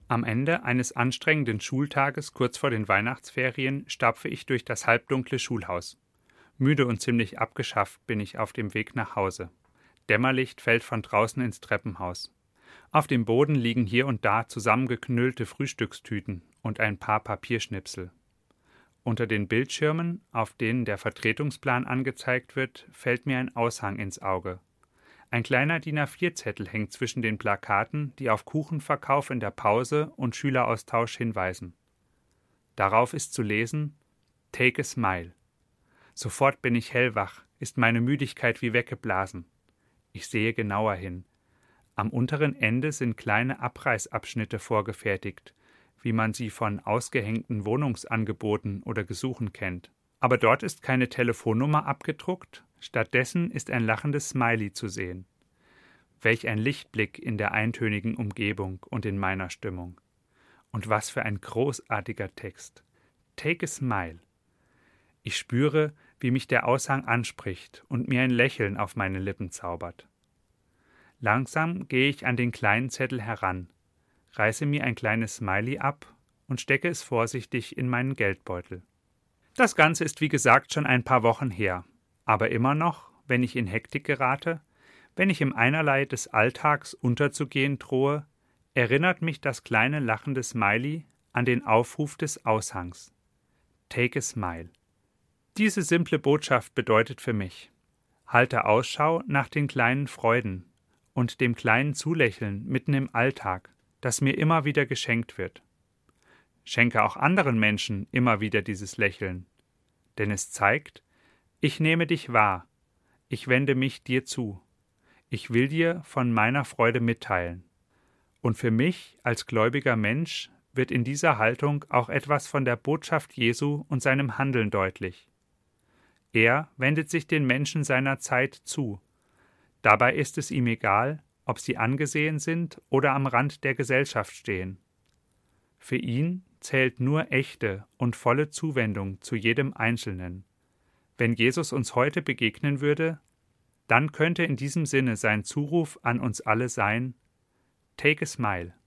Am Ende eines anstrengenden Schultages kurz vor den Weihnachtsferien stapfe ich durch das halbdunkle Schulhaus. Müde und ziemlich abgeschafft bin ich auf dem Weg nach Hause. Dämmerlicht fällt von draußen ins Treppenhaus. Auf dem Boden liegen hier und da zusammengeknüllte Frühstückstüten und ein paar Papierschnipsel. Unter den Bildschirmen, auf denen der Vertretungsplan angezeigt wird, fällt mir ein Aushang ins Auge. Ein kleiner DIN A4-Zettel hängt zwischen den Plakaten, die auf Kuchenverkauf in der Pause und Schüleraustausch hinweisen. Darauf ist zu lesen: Take a smile. Sofort bin ich hellwach, ist meine Müdigkeit wie weggeblasen. Ich sehe genauer hin. Am unteren Ende sind kleine Abreißabschnitte vorgefertigt, wie man sie von ausgehängten Wohnungsangeboten oder Gesuchen kennt. Aber dort ist keine Telefonnummer abgedruckt, stattdessen ist ein lachendes Smiley zu sehen. Welch ein Lichtblick in der eintönigen Umgebung und in meiner Stimmung. Und was für ein großartiger Text. Take a smile. Ich spüre, wie mich der Aushang anspricht und mir ein Lächeln auf meine Lippen zaubert. Langsam gehe ich an den kleinen Zettel heran, reiße mir ein kleines Smiley ab und stecke es vorsichtig in meinen Geldbeutel. Das Ganze ist wie gesagt schon ein paar Wochen her, aber immer noch, wenn ich in Hektik gerate, wenn ich im Einerlei des Alltags unterzugehen drohe, erinnert mich das kleine lachende Smiley an den Aufruf des Aushangs. Take a smile. Diese simple Botschaft bedeutet für mich: Halte Ausschau nach den kleinen Freuden und dem kleinen Zulächeln mitten im Alltag, das mir immer wieder geschenkt wird. Schenke auch anderen Menschen immer wieder dieses Lächeln, denn es zeigt: Ich nehme dich wahr, ich wende mich dir zu, ich will dir von meiner Freude mitteilen. Und für mich als gläubiger Mensch wird in dieser Haltung auch etwas von der Botschaft Jesu und seinem Handeln deutlich. Er wendet sich den Menschen seiner Zeit zu. Dabei ist es ihm egal, ob sie angesehen sind oder am Rand der Gesellschaft stehen. Für ihn zählt nur echte und volle Zuwendung zu jedem Einzelnen. Wenn Jesus uns heute begegnen würde, dann könnte in diesem Sinne sein Zuruf an uns alle sein: Take a smile.